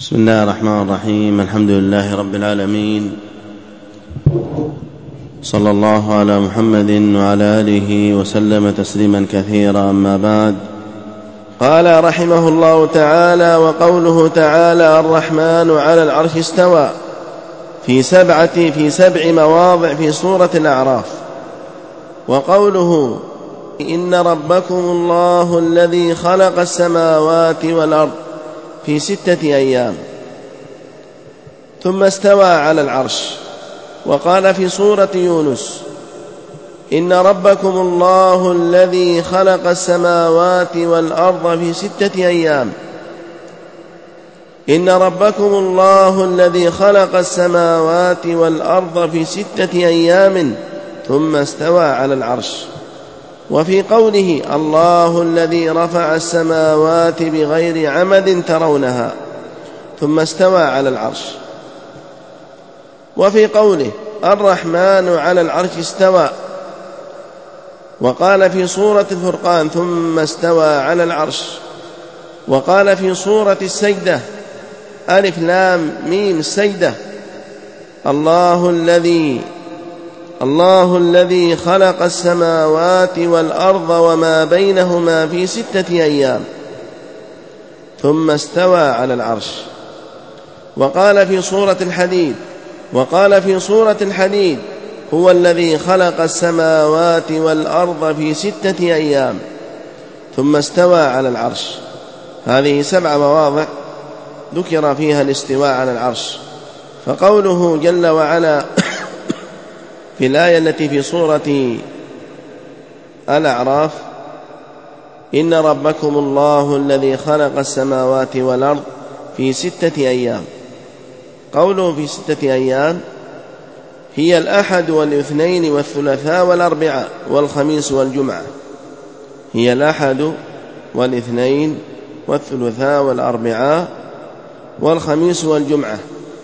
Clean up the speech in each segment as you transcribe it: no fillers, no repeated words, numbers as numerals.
بسم الله الرحمن الرحيم. الحمد لله رب العالمين، صلى الله على محمد وعلى آله وسلم تسليما كثيرا. أما بعد، قال رحمه الله تعالى: وقوله تعالى الرحمن على العرش استوى في سبع مواضع في سورة الأعراف. وقوله إن ربكم الله الذي خلق السماوات والأرض في 6 أيام ثم استوى على العرش. وقال في سورة يونس إن ربكم الله الذي خلق السماوات والأرض في 6 أيام. إن ربكم الله الذي خلق السماوات والأرض في 6 أيام ثم استوى على العرش. وفي قوله الله الذي رفع السماوات بغير عمد ترونها ثم استوى على العرش. وفي قوله الرحمن على العرش استوى. وقال في سورة الفرقان ثم استوى على العرش. وقال في سورة السجدة ألف لام ميم السجدة الله الذي خلق السماوات والأرض وما بينهما في 6 أيام ثم استوى على العرش. وقال في سورة الحديد هو الذي خلق السماوات والأرض في 6 أيام ثم استوى على العرش. هذه 7 مواضع ذكر فيها الاستواء على العرش. فقوله جل وعلا في الآية التي في سورة الأعراف إن ربكم الله الذي خلق السماوات والأرض في 6 أيام. قوله في 6 أيام هي الأحد والاثنين والثلاثاء والأربعاء والخميس والجمعة. هي الأحد والاثنين والثلاثاء والأربعاء والخميس والجمعة.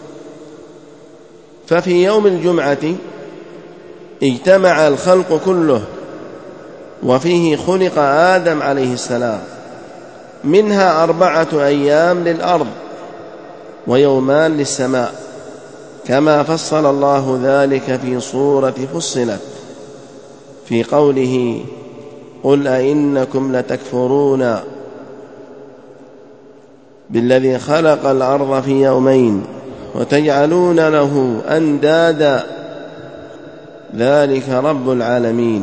ففي يوم الجمعة اجتمع الخلق كله، وفيه خلق آدم عليه السلام، منها 4 أيام للأرض ويومان للسماء، كما فصل الله ذلك في سورة فصلت في قوله قل أئنكم لتكفرون بالذي خلق الأرض في يومين وتجعلون له أندادا ذلك رب العالمين.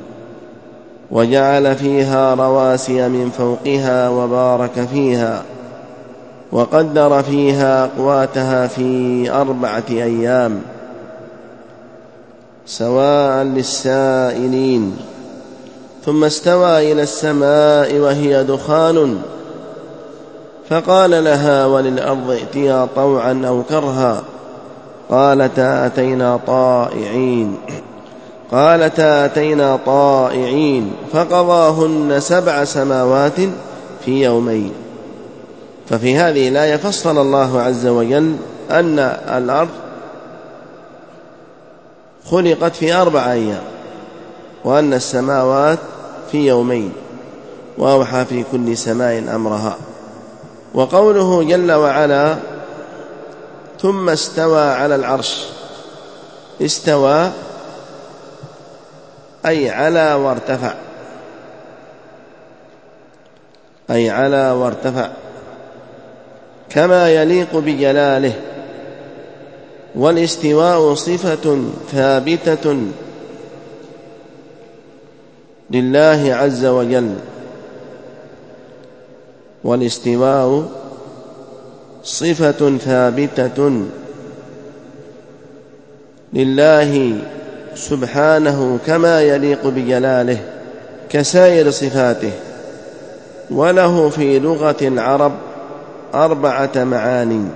وجعل فيها رواسي من فوقها وبارك فيها وقدر فيها أقواتها في 4 أيام سواء للسائلين. ثم استوى إلى السماء وهي دخان فقال لها وللأرض ائتيا طوعا أو كرها قالتا أتينا طائعين فقضاهن 7 سماوات في يومين. ففي هذه الآية فصل الله عز وجل أن الأرض خلقت في 4 أيام وأن السماوات في يومين، وأوحى في كل سماء أمرها. وقوله جل وعلا ثم استوى على العرش، استوى أي علا وارتفع كما يليق بجلاله. والاستواء صفة ثابتة لله عز وجل. والاستواء صفة ثابتة لله سبحانه كما يليق بجلاله كسائر صفاته. وله في لغة العرب 4 معاني.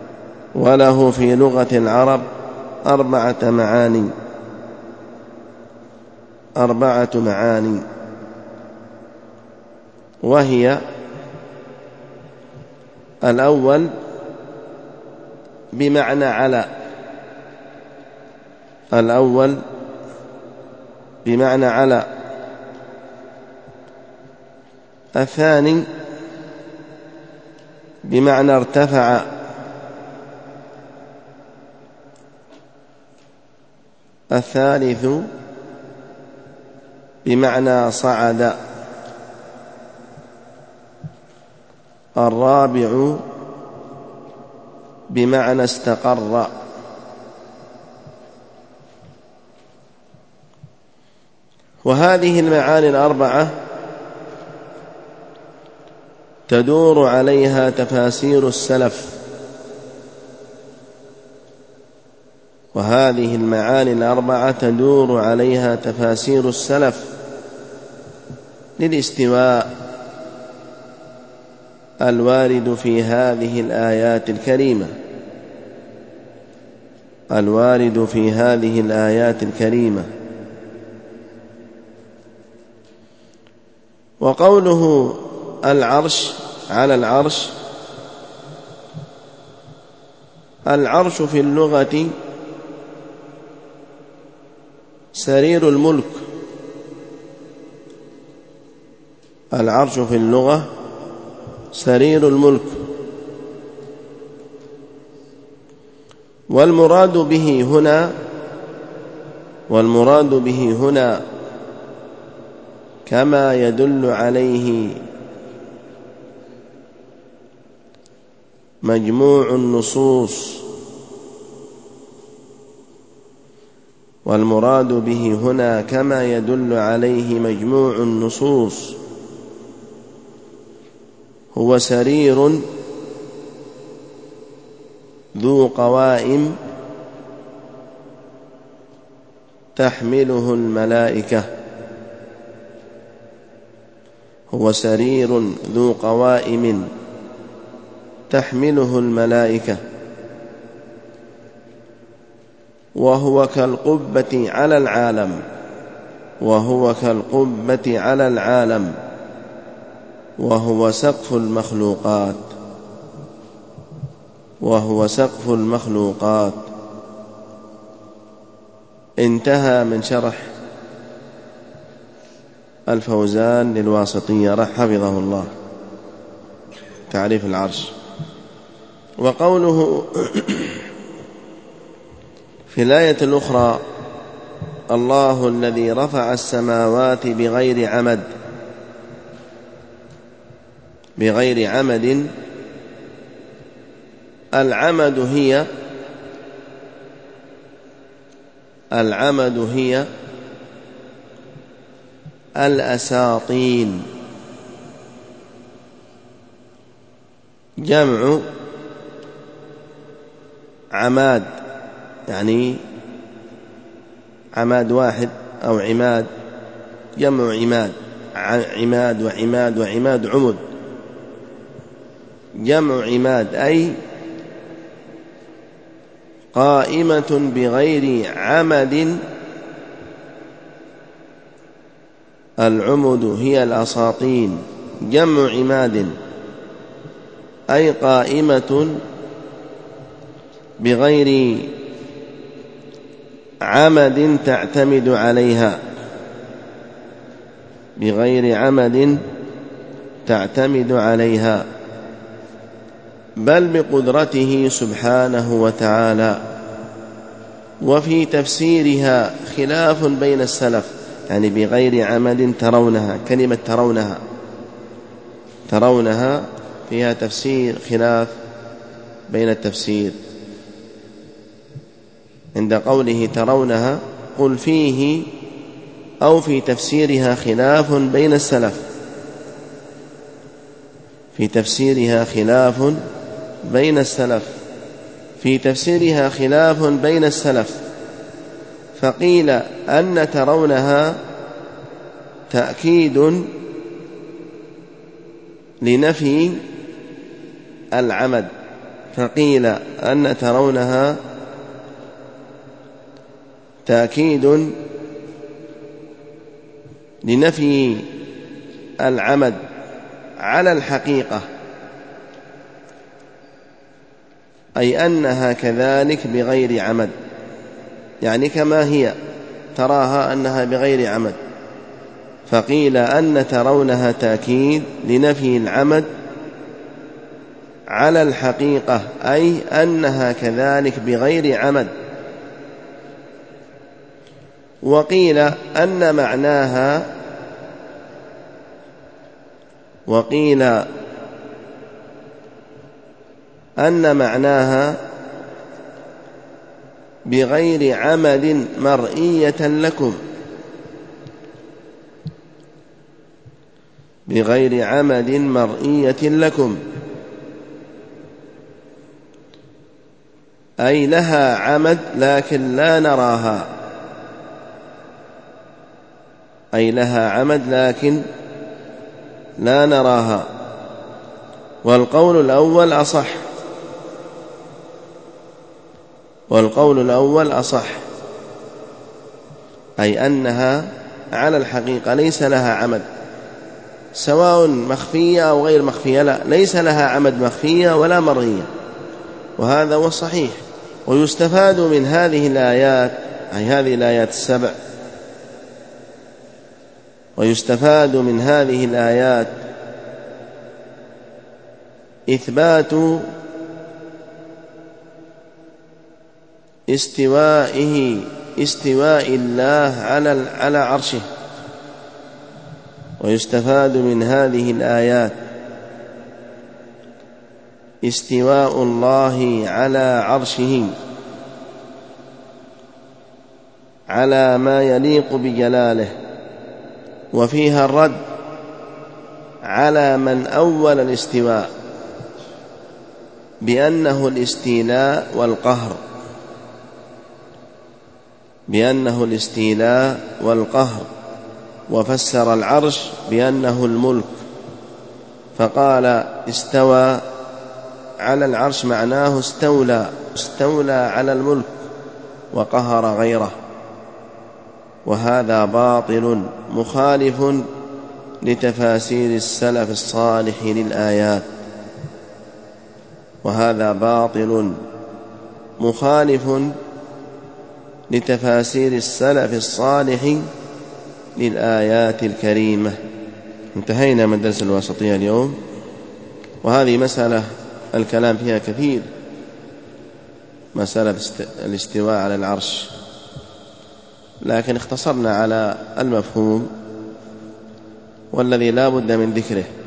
أربعة معاني، وهي: الأول بمعنى على. الثاني بمعنى ارتفع. الثالث بمعنى صعد. الرابع بمعنى استقر. وهذه المعاني الأربعة تدور عليها تفاسير السلف، وهذه المعاني الأربعة تدور عليها تفاسير السلف للاستواء الوارد في هذه الآيات الكريمة، الوارد في هذه الآيات الكريمة. وقوله العرش على العرش، العرش في اللغة سرير الملك، العرش في اللغة سرير الملك. والمراد به هنا كما يدل عليه مجموع النصوص، والمراد به هنا كما يدل عليه مجموع النصوص هو سرير ذو قوائم تحمله الملائكة، هو سرير ذو قوائم تحمله الملائكة، وهو كالقبة على العالم، وهو كالقبة على العالم، وهو سقف المخلوقات، وهو سقف المخلوقات. انتهى من شرح الفوزان للواسطية حفظه الله تعريف العرش. وقوله في الآية الأخرى الله الذي رفع السماوات بغير عمد، بغير عمد، العمد هي الأساطين، جمع عماد، يعني عماد واحد أو عماد، جمع عماد، عماد وعماد وعماد عمد، جمع عماد أي قائمة بغير عمد. العمد هي الأساطين، جمع عماد أي قائمة بغير عمد تعتمد عليها، بغير عمد تعتمد عليها، بل بقدرته سبحانه وتعالى. وفي تفسيرها خلاف بين السلف، يعني بغير عمد ترونها، كلمة ترونها فيها تفسير خلاف بين التفسير. عند قوله ترونها قل فيه أو في تفسيرها خلاف بين السلف، في تفسيرها خلاف بين السلف، في تفسيرها خلاف بين السلف. فقيل أن ترونها تأكيد لنفي العمد، فقيل أن ترونها تأكيد لنفي العمد على الحقيقة، أي أنها كذلك بغير عمد، يعني كما هي تراها أنها بغير عمد. فقيل أن ترونها تأكيد لنفي العمد على الحقيقة، أي أنها كذلك بغير عمد. وقيل أن معناها بغير عمد مرئية لكم، بغير عمد مرئية لكم، أي لها عمد لكن لا نراها، أي لها عمد لكن لا نراها. والقول الأول أصح، أي أنها على الحقيقة ليس لها عمد، سواء مخفية أو غير مخفية، لا، ليس لها عمد مخفية ولا مرئية، وهذا هو الصحيح. ويستفاد من هذه الآيات، أي هذه الآيات السبع، ويستفاد من هذه الآيات إثبات استواء الله على عرشه. ويستفاد من هذه الآيات استواء الله على عرشه على ما يليق بجلاله، وفيها الرد على من أول الاستواء بأنه الاستيلاء والقهر، وفسر العرش بأنه الملك، فقال استوى على العرش معناه استولى على الملك وقهر غيره، وهذا باطل مخالف لتفاسير السلف الصالح للآيات، وهذا باطل مخالف لتفاسير السلف الصالح للآيات الكريمة. انتهينا من درس الواسطية اليوم، وهذه مسألة الكلام فيها كثير، مسألة الاستواء على العرش، لكن اختصرنا على المفهوم والذي لا بد من ذكره.